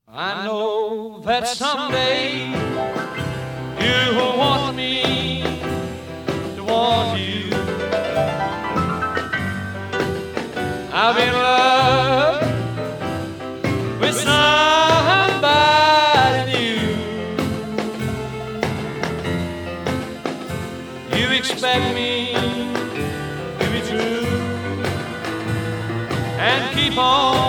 I know that someday you will want me to want you. I've been in love with somebody new. You expect me to be true and keep on